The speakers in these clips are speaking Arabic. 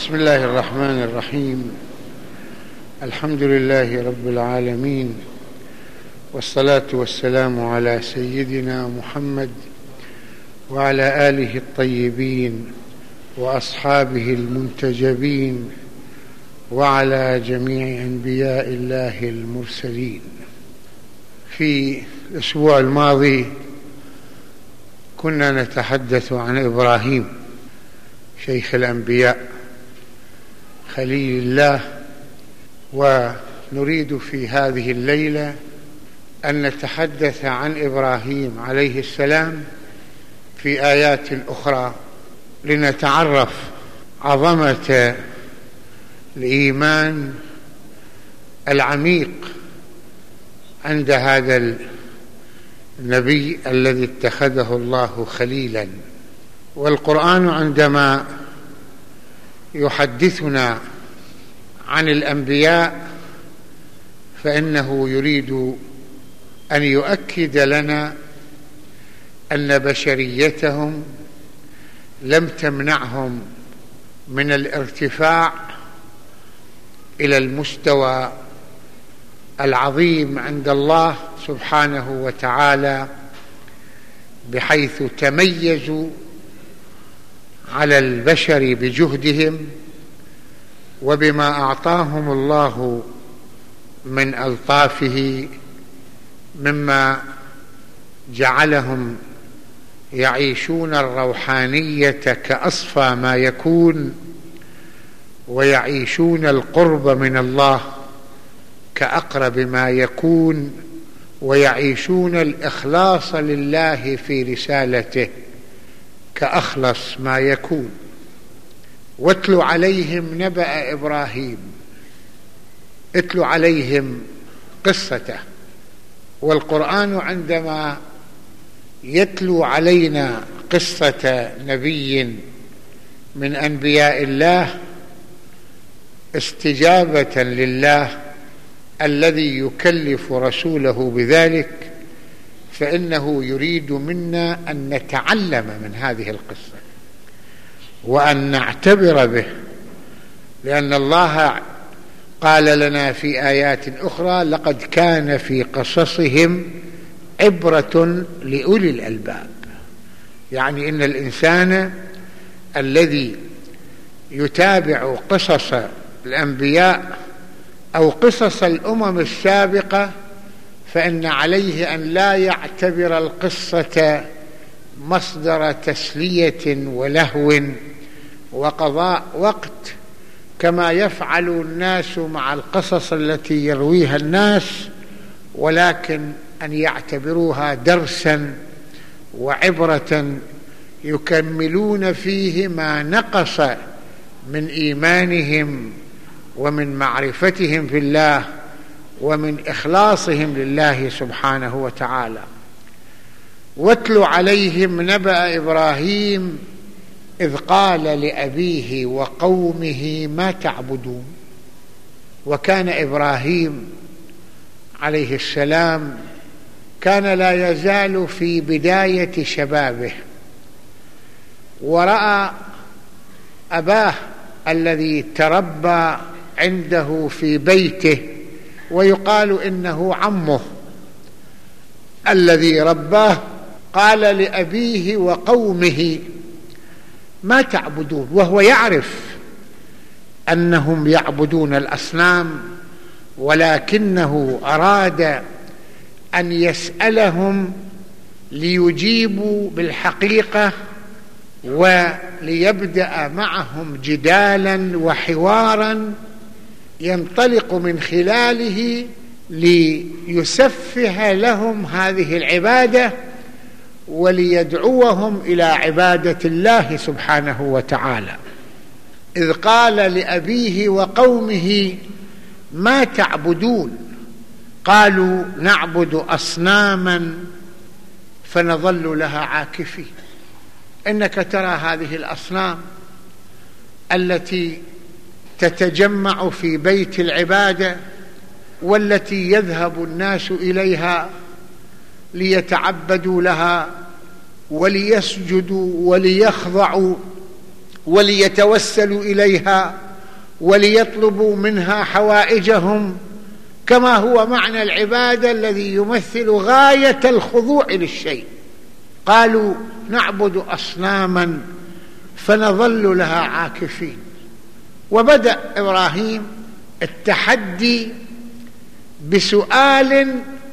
بسم الله الرحمن الرحيم. الحمد لله رب العالمين، والصلاة والسلام على سيدنا محمد وعلى آله الطيبين وأصحابه المنتجبين وعلى جميع أنبياء الله المرسلين. في الأسبوع الماضي كنا نتحدث عن إبراهيم شيخ الأنبياء خليل الله، ونريد في هذه الليلة أن نتحدث عن إبراهيم عليه السلام في آيات أخرى لنتعرف عظمة الإيمان العميق عند هذا النبي الذي اتخذه الله خليلا. والقرآن عندما يحدثنا عن الأنبياء فإنه يريد أن يؤكد لنا أن بشريتهم لم تمنعهم من الارتفاع إلى المستوى العظيم عند الله سبحانه وتعالى، بحيث تميزوا على البشر بجهدهم وبما أعطاهم الله من ألطافه، مما جعلهم يعيشون الروحانية كأصفى ما يكون، ويعيشون القرب من الله كأقرب ما يكون، ويعيشون الإخلاص لله في رسالته كأخلص ما يكون. واتل عليهم نبأ إبراهيم، اتل عليهم قصته. والقرآن عندما يتلو علينا قصة نبي من أنبياء الله استجابة لله الذي يكلف رسوله بذلك، فإنه يريد منا أن نتعلم من هذه القصة وأن نعتبر به، لأن الله قال لنا في آيات أخرى: لقد كان في قصصهم عبرة لأولي الألباب. يعني إن الإنسان الذي يتابع قصص الأنبياء أو قصص الأمم السابقة فإن عليه أن لا يعتبر القصة مصدر تسلية ولهو وقضاء وقت كما يفعل الناس مع القصص التي يرويها الناس، ولكن أن يعتبروها درسا وعبرة يكملون فيه ما نقص من إيمانهم ومن معرفتهم في الله ومن إخلاصهم لله سبحانه وتعالى. واتل عليهم نبأ إبراهيم إذ قال لأبيه وقومه ما تعبدون. وكان إبراهيم عليه السلام كان لا يزال في بداية شبابه، ورأى أباه الذي تربى عنده في بيته، ويقال إنه عمه الذي رباه، قال لأبيه وقومه ما تعبدون، وهو يعرف أنهم يعبدون الأصنام، ولكنه أراد أن يسألهم ليجيبوا بالحقيقة وليبدأ معهم جدالا وحوارا ينطلق من خلاله ليسفه لهم هذه العبادة وليدعوهم إلى عبادة الله سبحانه وتعالى. إذ قال لأبيه وقومه ما تعبدون قالوا نعبد أصناما فنظل لها عاكفين. إنك ترى هذه الأصنام التي تتجمع في بيت العبادة والتي يذهب الناس إليها ليتعبدوا لها وليسجدوا وليخضعوا وليتوسلوا إليها وليطلبوا منها حوائجهم، كما هو معنى العبادة الذي يمثل غاية الخضوع للشيء. قالوا نعبد أصناما فنظل لها عاكفين. وبدأ إبراهيم التحدي بسؤال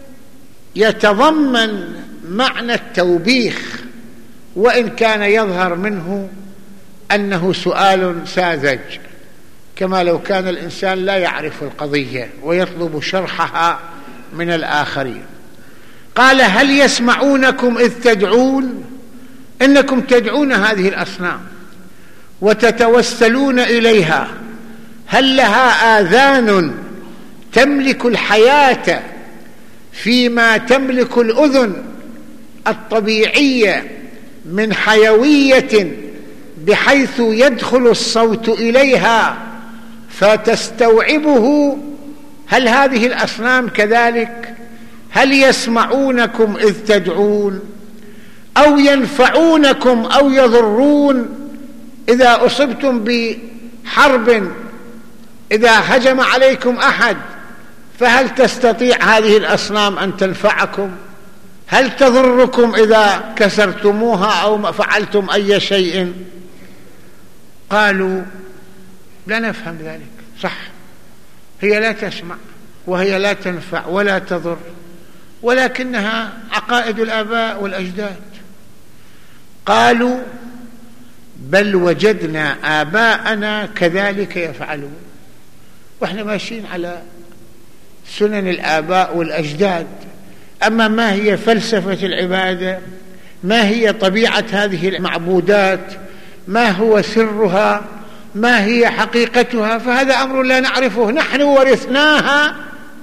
يتضمن معنى التوبيخ، وإن كان يظهر منه أنه سؤال ساذج، كما لو كان الإنسان لا يعرف القضية ويطلب شرحها من الآخرين. قال هل يسمعونكم إذ تدعون؟ إنكم تدعون هذه الأصنام وتتوسلون إليها، هل لها آذان تملك الحياة فيما تملك الأذن الطبيعية من حيوية بحيث يدخل الصوت إليها فتستوعبه؟ هل هذه الأصنام كذلك؟ هل يسمعونكم إذ تدعون أو ينفعونكم أو يضرون إذا أصبتم بحرب، إذا هجم عليكم أحد؟ فهل تستطيع هذه الأصنام أن تنفعكم؟ هل تضركم إذا كسرتموها أو فعلتم أي شيء؟ قالوا لا نفهم ذلك. صح، هي لا تسمع وهي لا تنفع ولا تضر، ولكنها عقائد الآباء والأجداد. قالوا بل وجدنا آباءنا كذلك يفعلون، وإحنا ماشيين على سنن الآباء والأجداد. أما ما هي فلسفة العبادة، ما هي طبيعة هذه المعبودات، ما هو سرها، ما هي حقيقتها، فهذا أمر لا نعرفه. نحن ورثناها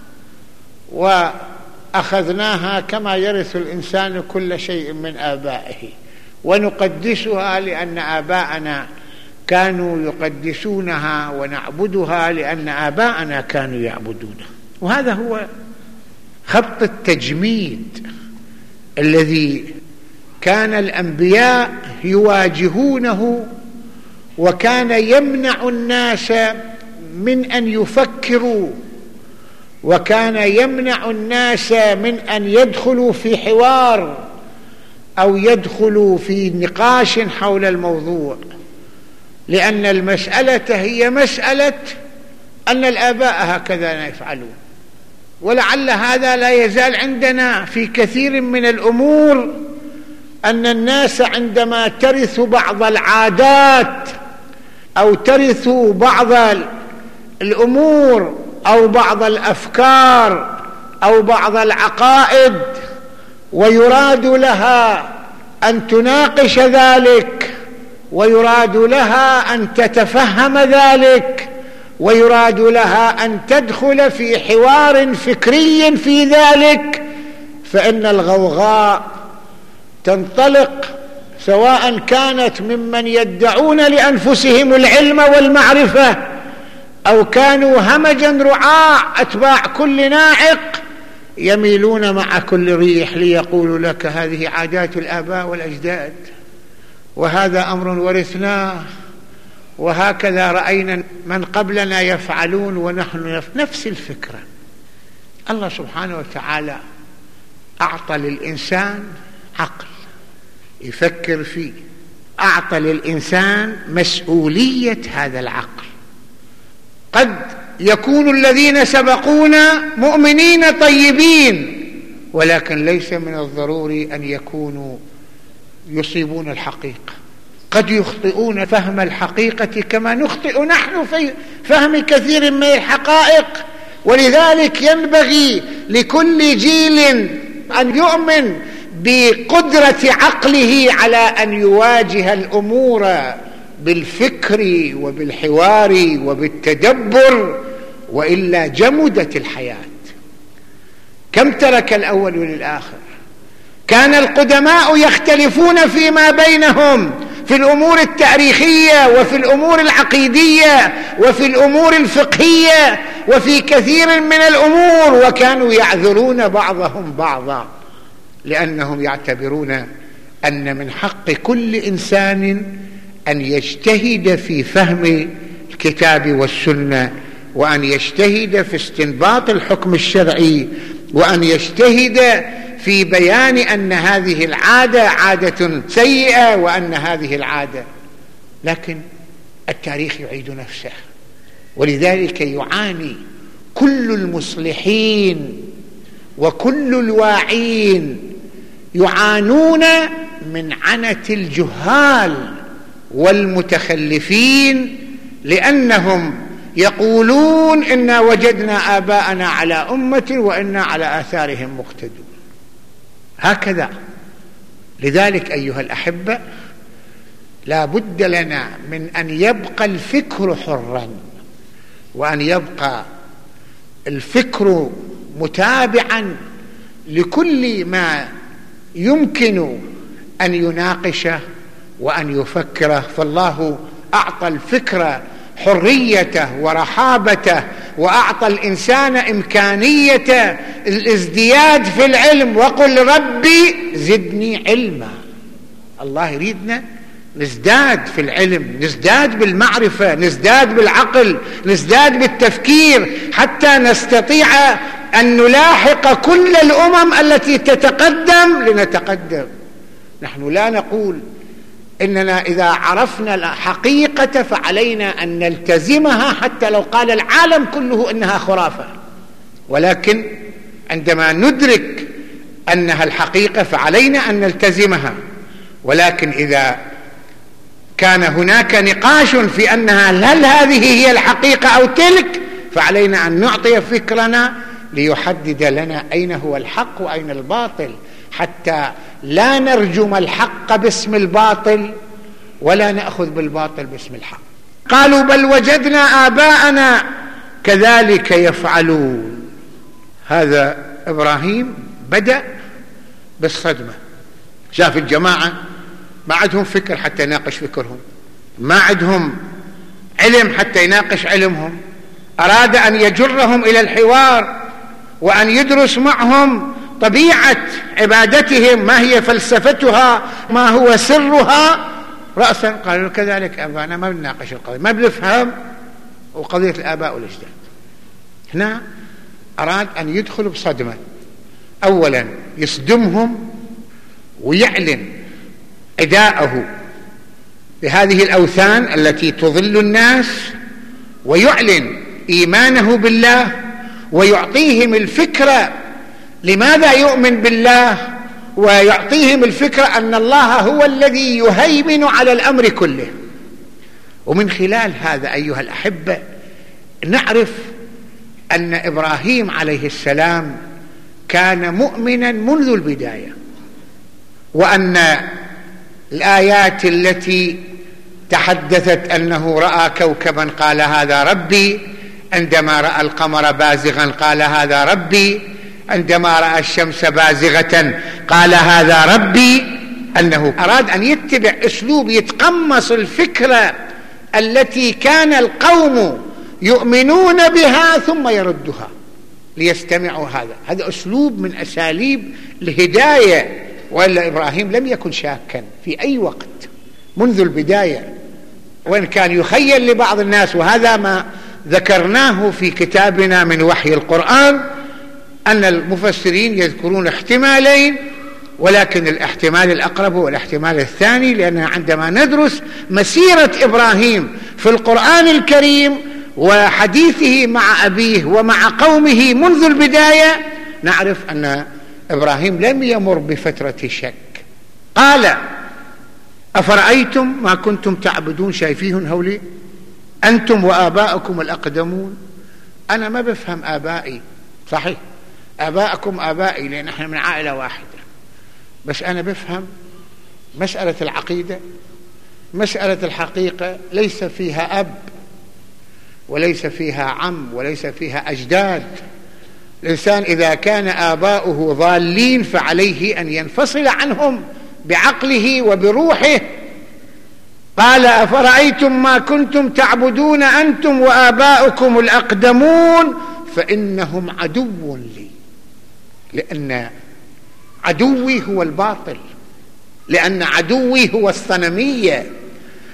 وأخذناها كما يرث الإنسان كل شيء من آبائه، ونقدسها لأن آباءنا كانوا يقدسونها، ونعبدها لأن آباءنا كانوا يعبدونها. وهذا هو خط التجميد الذي كان الأنبياء يواجهونه، وكان يمنع الناس من أن يفكروا، وكان يمنع الناس من أن يدخلوا في حوار أو يدخلوا في نقاش حول الموضوع، لأن المسألة هي مسألة أن الآباء هكذا يفعلون. ولعل هذا لا يزال عندنا في كثير من الأمور، أن الناس عندما ترث بعض العادات أو ترث بعض الأمور أو بعض الأفكار أو بعض العقائد، ويراد لها أن تناقش ذلك، ويراد لها أن تتفهم ذلك، ويراد لها أن تدخل في حوار فكري في ذلك، فإن الغوغاء تنطلق، سواء كانت ممن يدعون لأنفسهم العلم والمعرفة أو كانوا همجا رعاع أتباع كل ناعق يميلون مع كل ريح ليقولوا لك هذه عادات الآباء والأجداد، وهذا أمر ورثناه، وهكذا رأينا من قبلنا يفعلون، ونحن نفس الفكرة. الله سبحانه وتعالى أعطى للإنسان عقل يفكر فيه، أعطى للإنسان مسؤولية هذا العقل. قد يكون الذين سبقونا مؤمنين طيبين، ولكن ليس من الضروري أن يكونوا يصيبون الحقيقة. قد يخطئون فهم الحقيقة كما نخطئ نحن في فهم كثير من الحقائق. ولذلك ينبغي لكل جيل أن يؤمن بقدرة عقله على أن يواجه الأمور بالفكر وبالحوار وبالتدبر، وإلا جمدت الحياة. كم ترك الأول للآخر. كان القدماء يختلفون فيما بينهم في الأمور التاريخية وفي الأمور العقيدية وفي الأمور الفقهية وفي كثير من الأمور، وكانوا يعذرون بعضهم بعضا، لأنهم يعتبرون أن من حق كل إنسان أن يجتهد في فهم الكتاب والسنة، وأن يجتهد في استنباط الحكم الشرعي، وأن يجتهد في بيان أن هذه العادة عادة سيئة وأن هذه العادة، لكن التاريخ يعيد نفسه. ولذلك يعاني كل المصلحين وكل الواعين، يعانون من عنة الجهال والمتخلفين، لأنهم يقولون إنا وجدنا آباءنا على أمة وإنا على آثارهم مقتدون. هكذا. لذلك أيها الأحبة، لا بد لنا من أن يبقى الفكر حرا، وأن يبقى الفكر متابعا لكل ما يمكن أن يناقشه وأن يفكره. فالله أعطى الفكر حريته ورحابته، وأعطى الإنسان إمكانية الازدياد في العلم. وقل ربي زدني علما. الله يريدنا نزداد في العلم، نزداد بالمعرفة، نزداد بالعقل، نزداد بالتفكير، حتى نستطيع أن نلاحق كل الأمم التي تتقدم لنتقدم. نحن لا نقول إننا إذا عرفنا الحقيقة فعلينا أن نلتزمها حتى لو قال العالم كله إنها خرافة، ولكن عندما ندرك أنها الحقيقة فعلينا أن نلتزمها. ولكن إذا كان هناك نقاش في أنها هل هذه هي الحقيقة أو تلك، فعلينا أن نعطي فكرنا ليحدد لنا أين هو الحق وأين الباطل، حتى لا نرجم الحق باسم الباطل ولا نأخذ بالباطل باسم الحق. قالوا بل وجدنا آباءنا كذلك يفعلون. هذا إبراهيم بدأ بالصدمة، شاف الجماعة ما عندهم فكر حتى يناقش فكرهم، ما عندهم علم حتى يناقش علمهم، أراد أن يجرهم إلى الحوار وأن يدرس معهم طبيعة عبادتهم، ما هي فلسفتها، ما هو سرها. رأسا قالوا كذلك أبانا، ما بنناقش القضية، ما بنفهم وقضية الآباء والأجداد. هنا أراد أن يدخل بصدمة، أولا يصدمهم ويعلن عداءه بهذه الأوثان التي تضل الناس، ويعلن إيمانه بالله، ويعطيهم الفكرة لماذا يؤمن بالله، ويعطيهم الفكرة أن الله هو الذي يهيمن على الأمر كله. ومن خلال هذا أيها الأحبة نعرف أن إبراهيم عليه السلام كان مؤمنا منذ البداية، وأن الآيات التي تحدثت أنه رأى كوكبا قال هذا ربي، عندما رأى القمر بازغا قال هذا ربي، عندما رأى الشمس بازغة قال هذا ربي، أنه أراد أن يتبع أسلوب يتقمص الفكرة التي كان القوم يؤمنون بها ثم يردها ليستمعوا. هذا أسلوب من أساليب الهداية. وإلا إبراهيم لم يكن شاكا في أي وقت منذ البداية، وإن كان يخيل لبعض الناس، وهذا ما ذكرناه في كتابنا من وحي القرآن، أن المفسرين يذكرون احتمالين، ولكن الاحتمال الأقرب هو الاحتمال الثاني، لأن عندما ندرس مسيرة إبراهيم في القرآن الكريم وحديثه مع أبيه ومع قومه منذ البداية نعرف أن إبراهيم لم يمر بفترة شك. قال أفرأيتم ما كنتم تعبدون، شايفيهن هولي أنتم وآباؤكم الأقدمون. أنا ما بفهم آبائي، صحيح آباءكم آبائي لأن احنا من عائلة واحدة، بس أنا بفهم مسألة العقيدة، مسألة الحقيقة ليس فيها أب وليس فيها عم وليس فيها أجداد. الإنسان إذا كان آباؤه ضالين فعليه أن ينفصل عنهم بعقله وبروحه. قال أفرأيتم ما كنتم تعبدون أنتم وآباؤكم الأقدمون فإنهم عدو لي، لأن عدوي هو الباطل، لأن عدوي هو الصنمية،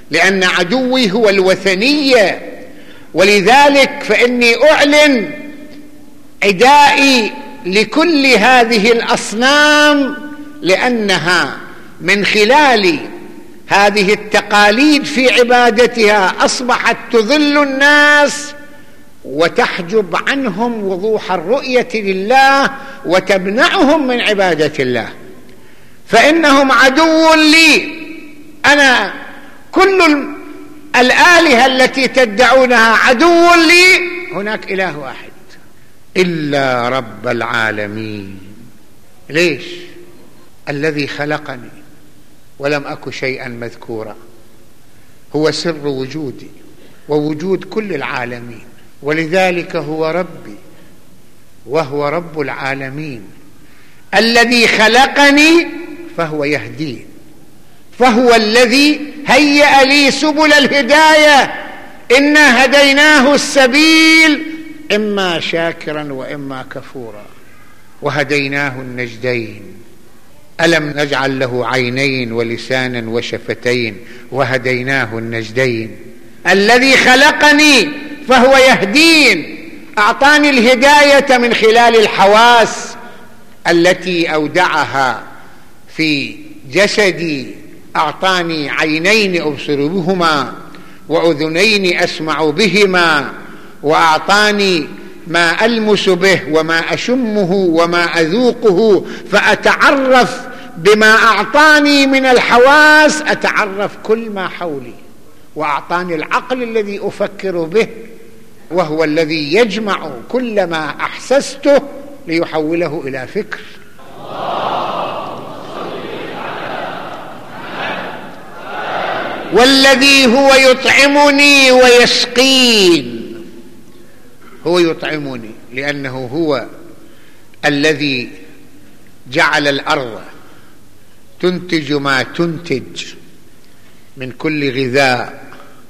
لأن عدوي هو الوثنية، ولذلك فإني أعلن عدائي لكل هذه الأصنام، لأنها من خلال هذه التقاليد في عبادتها أصبحت تذل الناس وتحجب عنهم وضوح الرؤية لله وتمنعهم من عبادة الله، فإنهم عدو لي. أنا كل الآلهة التي تدعونها عدو لي، هناك إله واحد إلا رب العالمين. ليش؟ الذي خلقني ولم أك شيئا مذكورا، هو سر وجودي ووجود كل العالمين، ولذلك هو ربي وهو رب العالمين. الذي خلقني فهو يهدين، فهو الذي هيأ لي سبل الهداية. إنا هديناه السبيل إما شاكرا وإما كفورا وهديناه النجدين. ألم نجعل له عينين ولسانا وشفتين وهديناه النجدين. الذي خلقني فهو يهدين، أعطاني الهداية من خلال الحواس التي أودعها في جسدي. أعطاني عينين أبصر بهما وأذنين أسمع بهما، وأعطاني ما ألمس به وما أشمه وما أذوقه، فأتعرف بما أعطاني من الحواس، أتعرف كل ما حولي. وأعطاني العقل الذي أفكر به، وهو الذي يجمع كل ما أحسسته ليحوله إلى فكر. والذي هو يطعمني ويسقين. هو يطعمني لأنه هو الذي جعل الأرض تنتج ما تنتج من كل غذاء،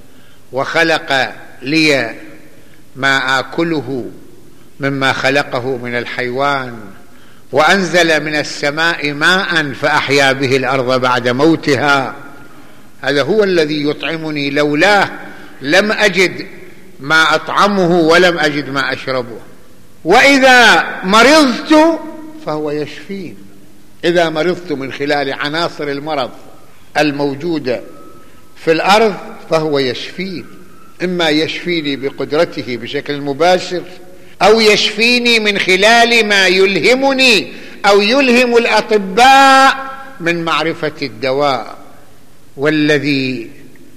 وخلق لي ما آكله مما خلقه من الحيوان، وأنزل من السماء ماء فأحيا به الأرض بعد موتها. هذا هو الذي يطعمني، لولاه لم أجد ما أطعمه ولم أجد ما أشربه. وإذا مرضت فهو يشفين. إذا مرضت من خلال عناصر المرض الموجودة في الأرض فهو يشفين، إما يشفيني بقدرته بشكل مباشر، أو يشفيني من خلال ما يلهمني أو يلهم الأطباء من معرفة الدواء. والذي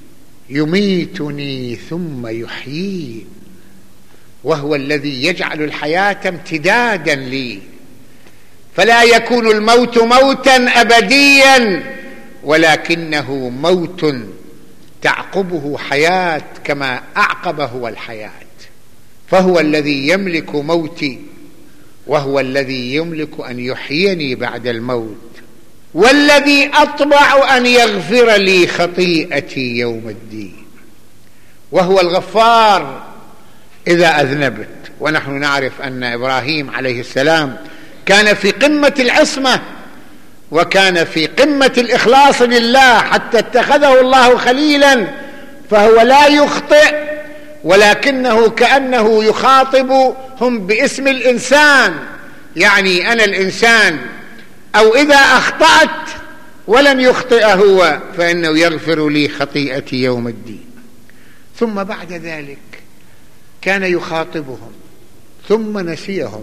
يميتني ثم يحيين، وهو الذي يجعل الحياة امتدادا لي، فلا يكون الموت موتا أبديا، ولكنه موت تعقبه حياة كما أعقبه الحياة. فهو الذي يملك موتي، وهو الذي يملك أن يحييني بعد الموت. والذي أطمع أن يغفر لي خطيئتي يوم الدين، وهو الغفار إذا أذنبت. ونحن نعرف أن إبراهيم عليه السلام كان في قمة العصمة، وكان في قمة الإخلاص لله، حتى اتخذه الله خليلا، فهو لا يخطئ، ولكنه كأنه يخاطبهم باسم الإنسان، يعني أنا الإنسان، أو إذا أخطأت ولن يخطئ هو فإنه يغفر لي خطيئتي يوم الدين. ثم بعد ذلك كان يخاطبهم ثم نسيهم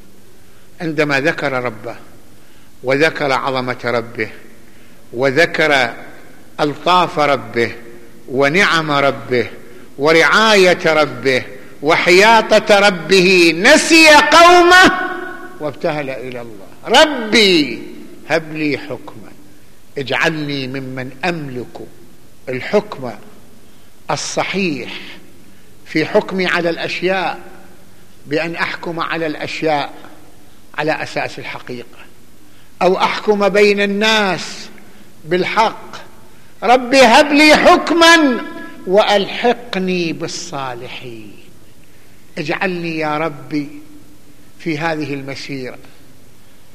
عندما ذكر ربه وذكر عظمة ربه وذكر ألطاف ربه ونعم ربه ورعاية ربه وحياطة ربه، نسي قومه وابتهل إلى الله. ربي هب لي حكما، اجعلني ممن أملك الحكم الصحيح في حكمي على الأشياء، بأن أحكم على الأشياء على أساس الحقيقة، أو أحكم بين الناس بالحق. ربي هب لي حكما وألحقني بالصالحين. اجعلني يا ربي في هذه المسيرة،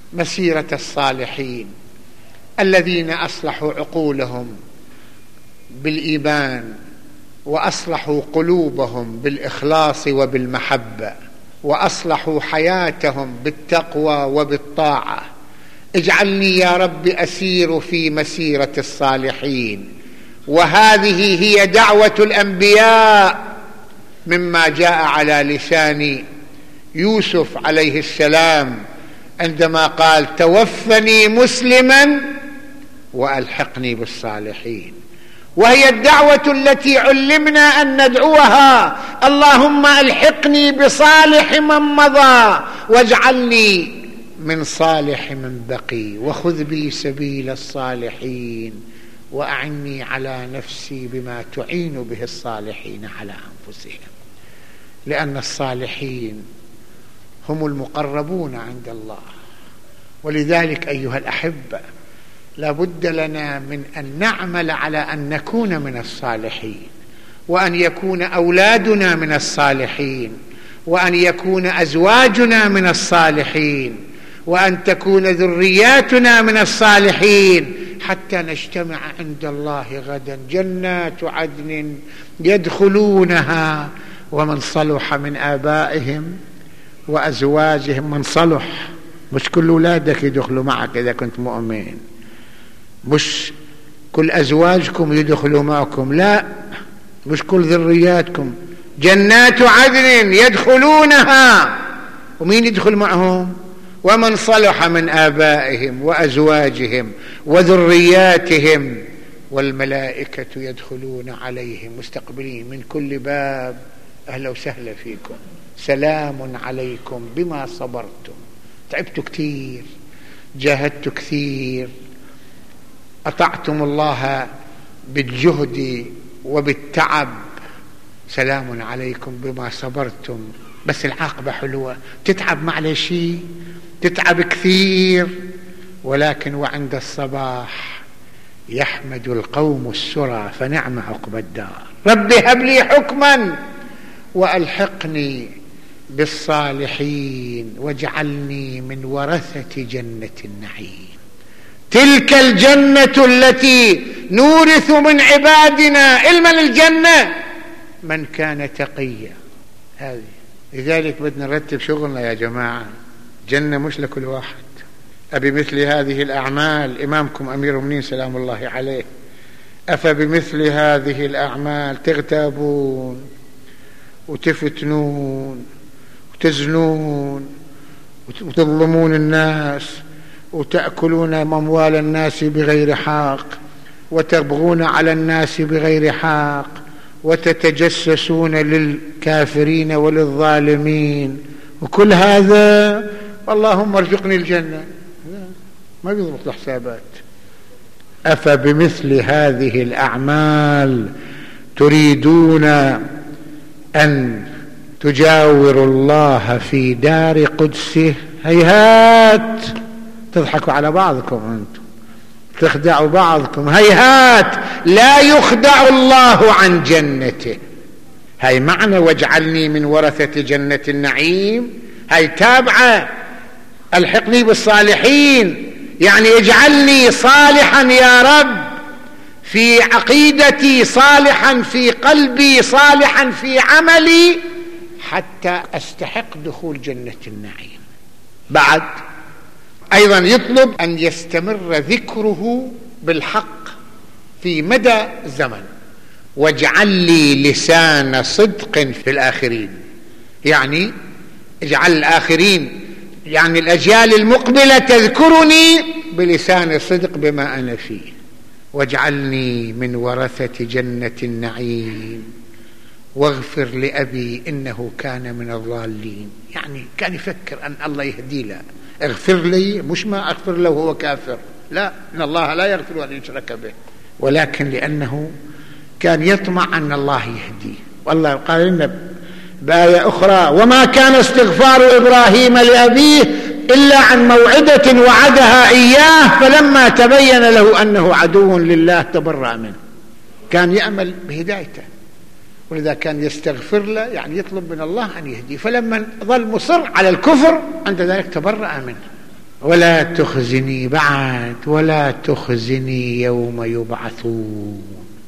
مسيرة الصالحين الذين أصلحوا عقولهم بالإيمان وأصلحوا قلوبهم بالإخلاص وبالمحبة وأصلحوا حياتهم بالتقوى وبالطاعة. اجعلني يا رب أسير في مسيرة الصالحين. وهذه هي دعوة الأنبياء مما جاء على لسان يوسف عليه السلام عندما قال توفني مسلما وألحقني بالصالحين. وهي الدعوة التي علمنا أن ندعوها: اللهم ألحقني بصالح من مضى واجعلني من صالح من بقي وخذ بي سبيل الصالحين وأعني على نفسي بما تعين به الصالحين على أنفسهم. لأن الصالحين هم المقربون عند الله. ولذلك أيها الأحبة لا بد لنا من أن نعمل على أن نكون من الصالحين، وأن يكون أولادنا من الصالحين، وأن يكون أزواجنا من الصالحين، وأن تكون ذرياتنا من الصالحين، حتى نجتمع عند الله غدا جنات عدن يدخلونها ومن صلح من آبائهم وأزواجهم. من صلح، مش كل أولادك يدخلوا معك إذا كنت مؤمن، مش كل أزواجكم يدخلوا معكم، لا، مش كل ذرياتكم. جنات عدن يدخلونها، ومين يدخل معهم؟ ومن صلح من آبائهم وأزواجهم وذرياتهم والملائكة يدخلون عليهم مستقبلين من كل باب. أهلا وسهلا فيكم، سلام عليكم بما صبرتم. تعبتوا كثير، جاهدتوا كثير، أطعتم الله بالجهد وبالتعب، سلام عليكم بما صبرتم. بس العاقبة حلوة. تتعب معلش شيء، تتعب كثير، ولكن وعند الصباح يحمد القوم السرى فنعم عقبى الدار. رب هب لي حكما وألحقني بالصالحين واجعلني من ورثة جنة النعيم. تلك الجنة التي نورث من عبادنا علما الجنة من كان تقيا. هذه لذلك بدنا نرتب شغلنا يا جماعة. جنة مش لكل واحد. أبمثل هذه الأعمال، إمامكم أمير المؤمنين سلام الله عليه، أفبمثل هذه الأعمال تغتابون وتفتنون وتزنون وتظلمون الناس وتأكلون أموال الناس بغير حق وتبغون على الناس بغير حق وتتجسسون للكافرين وللظالمين، وكل هذا اللهم ارزقني الجنة، ما بيضبط الحسابات. أفبمثل هذه الأعمال تريدون أن تجاوروا الله في دار قدسه؟ هيهات. تضحكوا على بعضكم أنتم، تخدعوا بعضكم. هيهات، لا يخدع الله عن جنته. هاي معنى واجعلني من ورثة جنة النعيم. هاي تابعة الحقني بالصالحين، يعني اجعلني صالحا يا رب في عقيدتي، صالحا في قلبي، صالحا في عملي، حتى استحق دخول جنة النعيم. بعد أيضا يطلب أن يستمر ذكره بالحق في مدى الزمن. واجعل لي لسان صدق في الآخرين، يعني اجعل الآخرين، يعني الأجيال المقبلة تذكرني بلسان صدق بما أنا فيه. واجعلني من ورثة جنة النعيم واغفر لأبي إنه كان من الضالين. يعني كان يفكر أن الله يهدي له. اغفر لي، مش ما أغفر له وهو كافر، لا، إن الله لا يغفر أن يشرك به، ولكن لأنه كان يطمع أن الله يهديه. والله قال لنا بآية أخرى: وما كان استغفار إبراهيم لأبيه إلا عن موعدة وعدها إياه فلما تبين له أنه عدو لله تبرأ منه. كان يأمل بهدايته، ولذا كان يستغفر له، يعني يطلب من الله أن يهديه. فلما ظل مصر على الكفر عند ذلك تبرأ منه. ولا تخزني بعد، ولا تخزني يوم يبعثون.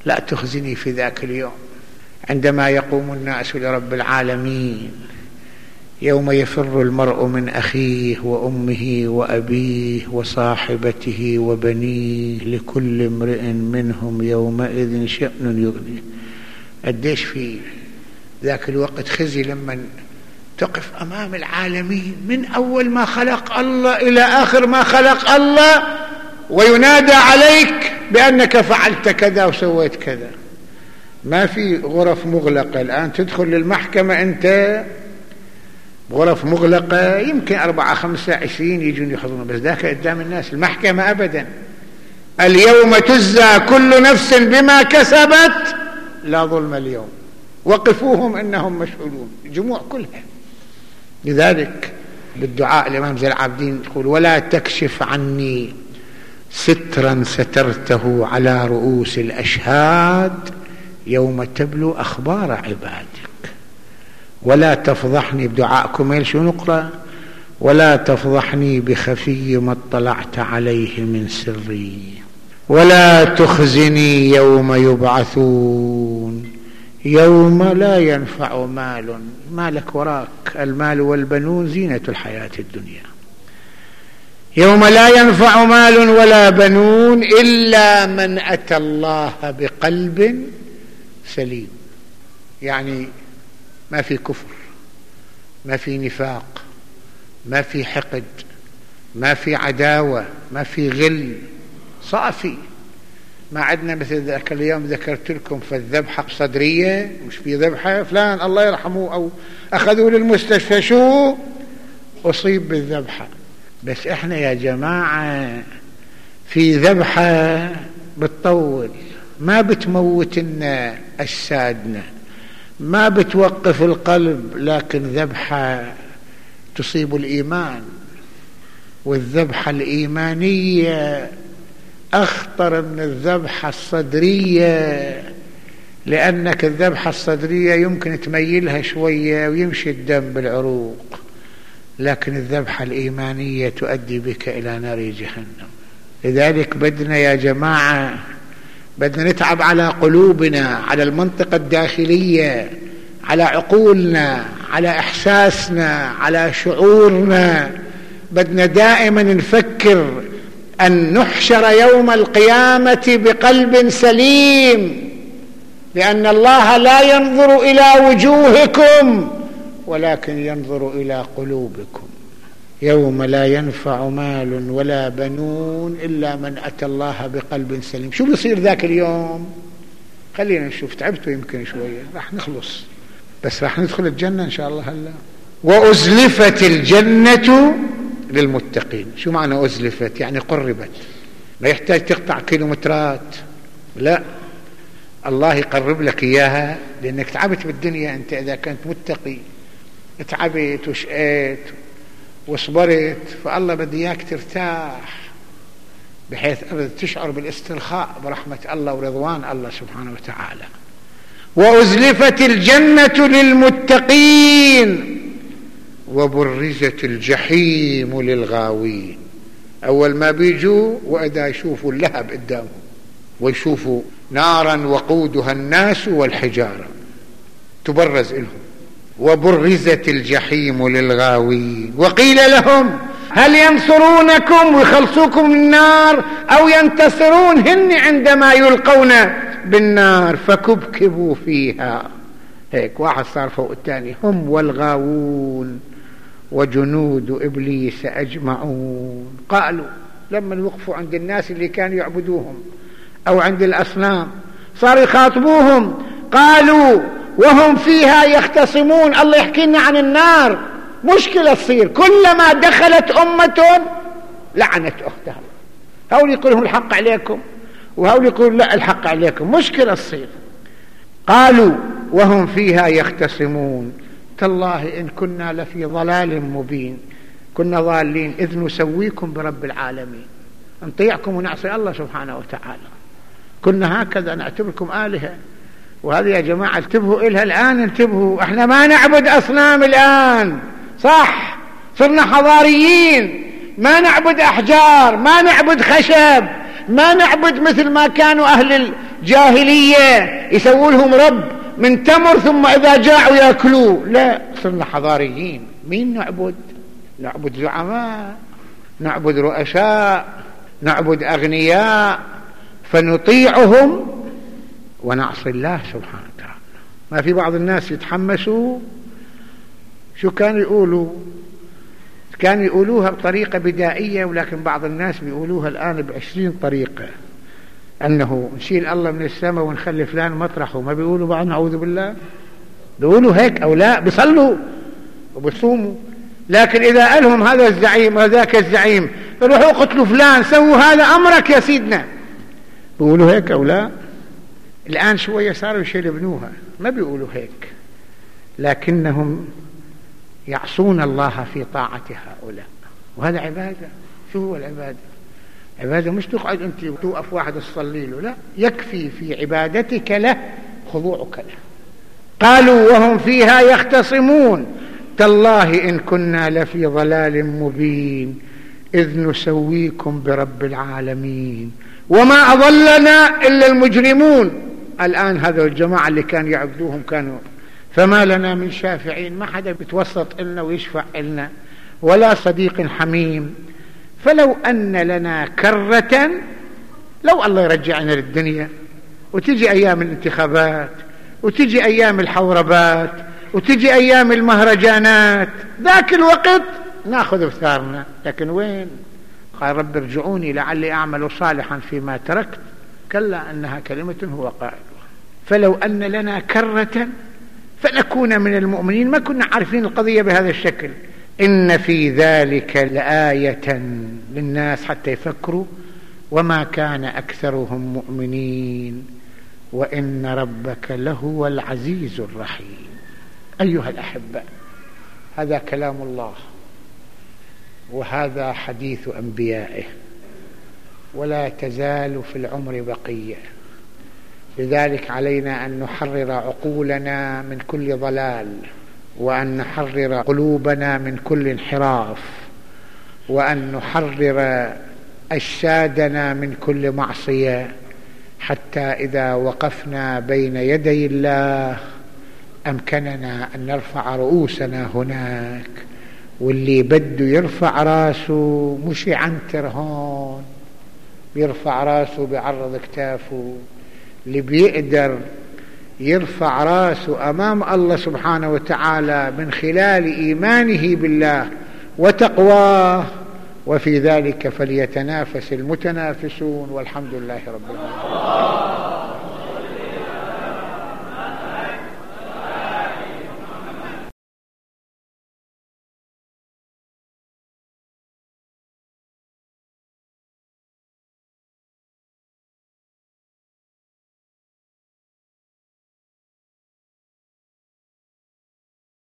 لا تخزني في ذاك اليوم عندما يقوم الناس لرب العالمين، يوم يفر المرء من أخيه وأمه وأبيه وصاحبته وبنيه لكل امرئ منهم يومئذ شأن يغنيه. قديش في ذاك الوقت خزي لما تقف أمام العالمين من أول ما خلق الله إلى آخر ما خلق الله، وينادى عليك بأنك فعلت كذا وسويت كذا. ما في غرف مغلقة الآن تدخل للمحكمة أنت غرف مغلقة، يمكن 4 5 20 يجون يحضرون، بس ذاك قدام الناس المحكمة أبدا. اليوم تجزى كل نفس بما كسبت لا ظلم اليوم وقفوهم إنهم مسؤولون، جموع كلها. لذلك بالدعاء الإمام زين العابدين يقول: ولا تكشف عني سترا سترته على رؤوس الأشهاد يوم تبلو أخبار عبادك، ولا تفضحني. بدعائكم شو نقرأ؟ ولا تفضحني بخفي ما اطلعت عليه من سري، ولا تخزني يوم يبعثون يوم لا ينفع مال. مالك وراك، المال والبنون زينة الحياة الدنيا. يوم لا ينفع مال ولا بنون إلا من أتى الله بقلب سليم. يعني ما في كفر، ما في نفاق، ما في حقد، ما في عداوة، ما في غل، صافي. ما عندنا مثل ذاك اليوم ذكرت لكم في الذبحة بصدرية، مش في ذبحة فلان الله يرحمه أو أخذوه للمستشفى شو أصيب بالذبحة. بس احنا يا جماعة في ذبحة بتطول، ما بتموتنا أجسادنا، ما بتوقف القلب، لكن ذبحة تصيب الإيمان. والذبحة الإيمانية أخطر من الذبحة الصدرية، لأنك الذبحة الصدرية يمكن تميلها شوية ويمشي الدم بالعروق، لكن الذبحة الإيمانية تؤدي بك إلى نار جهنم. لذلك بدنا يا جماعة بدنا نتعب على قلوبنا، على المنطقة الداخلية، على عقولنا، على إحساسنا، على شعورنا. بدنا دائما نفكر أن نحشر يوم القيامة بقلب سليم، لأن الله لا ينظر إلى وجوهكم ولكن ينظر إلى قلوبكم. يوم لا ينفع مال ولا بنون إلا من أتى الله بقلب سليم. شو بيصير ذاك اليوم؟ خلينا نشوف، تعبتوا يمكن شوية، راح نخلص، بس راح ندخل الجنة إن شاء الله هلا. وأزلفت الجنة للمتقين. شو معنى أزلفت؟ يعني قربت، ما يحتاج تقطع كيلومترات، لا، الله يقرب لك إياها، لأنك تعبت بالدنيا. أنت إذا كنت متقي تعبت وشقيت وصبرت، فالله بدي إياك ترتاح بحيث تشعر بالاسترخاء برحمة الله ورضوان الله سبحانه وتعالى. وأزلفت الجنة للمتقين وبرزت الجحيم للغاوين. أول ما بيجوا وإذا يشوفوا اللهب قدامهم ويشوفوا نارا وقودها الناس والحجارة تبرز لهم. وبرزت الجحيم للغاوين وقيل لهم هل ينصرونكم ويخلصوكم من النار أو ينتصرون هن عندما يلقون بالنار فكبكبوا فيها. هيك واحد صار فوق الثاني. هم والغاوون وجنود إبليس أجمعون. قالوا لما يوقفوا عند الناس اللي كانوا يعبدوهم أو عند الأصنام صاروا يخاطبوهم، قالوا وهم فيها يختصمون. الله يحكي لنا عن النار، مشكلة تصير كلما دخلت أمة لعنت أختها. هؤلاء يقولون الحق عليكم وهؤلاء يقولون لا الحق عليكم، مشكلة تصير. قالوا وهم فيها يختصمون تالله إن كنا لفي ضلال مبين، كنا ضالين إذ نسويكم برب العالمين، نطيعكم ونعصي الله سبحانه وتعالى، كنا هكذا نعتبركم آلهة. وهذه يا جماعة انتبهوا إلها الآن، انتبهوا، احنا ما نعبد أصنام الآن، صح، صرنا حضاريين، ما نعبد أحجار، ما نعبد خشب، ما نعبد مثل ما كانوا أهل جاهلية يسووا لهم رب من تمر ثم إذا جاعوا يأكلوه. لا، صرنا حضاريين. مين نعبد؟ نعبد زعماء، نعبد رؤساء، نعبد أغنياء، فنطيعهم ونعصي الله سبحانه وتعالى. ما في بعض الناس يتحمسوا، شو كانوا يقولوا؟ كانوا يقولوها بطريقة بدائية، ولكن بعض الناس بيقولوها الآن ب20 طريقة، أنه نشيل الله من السماء ونخلي فلان مطرحه. ما بيقولوا بعض نعوذ بالله؟ بيقولوا هيك أو لا؟ بيصلوا وبيصوموا، لكن إذا قالهم هذا الزعيم وذاك الزعيم روحوا قتلوا فلان، سووا هذا أمرك يا سيدنا، بيقولوا هيك أو لا؟ الآن شوية صاروا يشلبنوها، ما بيقولوا هيك، لكنهم يعصون الله في طاعة هؤلاء، وهذا عبادة. شو هو العبادة؟ عبادة مش تقعد أنت وتوقف واحد تصلي له، لا، يكفي في عبادتك له خضوعك له. قالوا وهم فيها يختصمون تالله إن كنا لفي ضلال مبين إذ نسويكم برب العالمين وما أضلنا إلا المجرمون. الآن هذا الجماعة اللي كانوا يعبدوهم كانوا، فما لنا من شافعين، ما حدا بيتوسط لنا ويشفع لنا، ولا صديق حميم. فلو أن لنا كرة، لو الله يرجعنا للدنيا وتجي أيام الانتخابات وتجي أيام الحوربات وتجي أيام المهرجانات، ذاك الوقت ناخذ بثارنا. لكن وين؟ قال رب ارجعوني لعلي أعمل صالحا فيما تركت، كلا أنها كلمة هو قائلها. فلو أن لنا كرة فنكون من المؤمنين، ما كنا عارفين القضية بهذا الشكل. إن في ذلك لآية للناس حتى يفكروا، وما كان أكثرهم مؤمنين وإن ربك لهو العزيز الرحيم. أيها الأحبة، هذا كلام الله وهذا حديث أنبيائه، ولا تزال في العمر بقية. لذلك علينا أن نحرر عقولنا من كل ضلال، وأن نحرر قلوبنا من كل انحراف، وأن نحرر أجسادنا من كل معصية، حتى إذا وقفنا بين يدي الله أمكننا أن نرفع رؤوسنا هناك. واللي بده يرفع راسه مش يعنتر هون، بيرفع راسه بعرض كتافه. اللي بيقدر يرفع راسه أمام الله سبحانه وتعالى من خلال إيمانه بالله وتقواه، وفي ذلك فليتنافس المتنافسون، والحمد لله رب العالمين.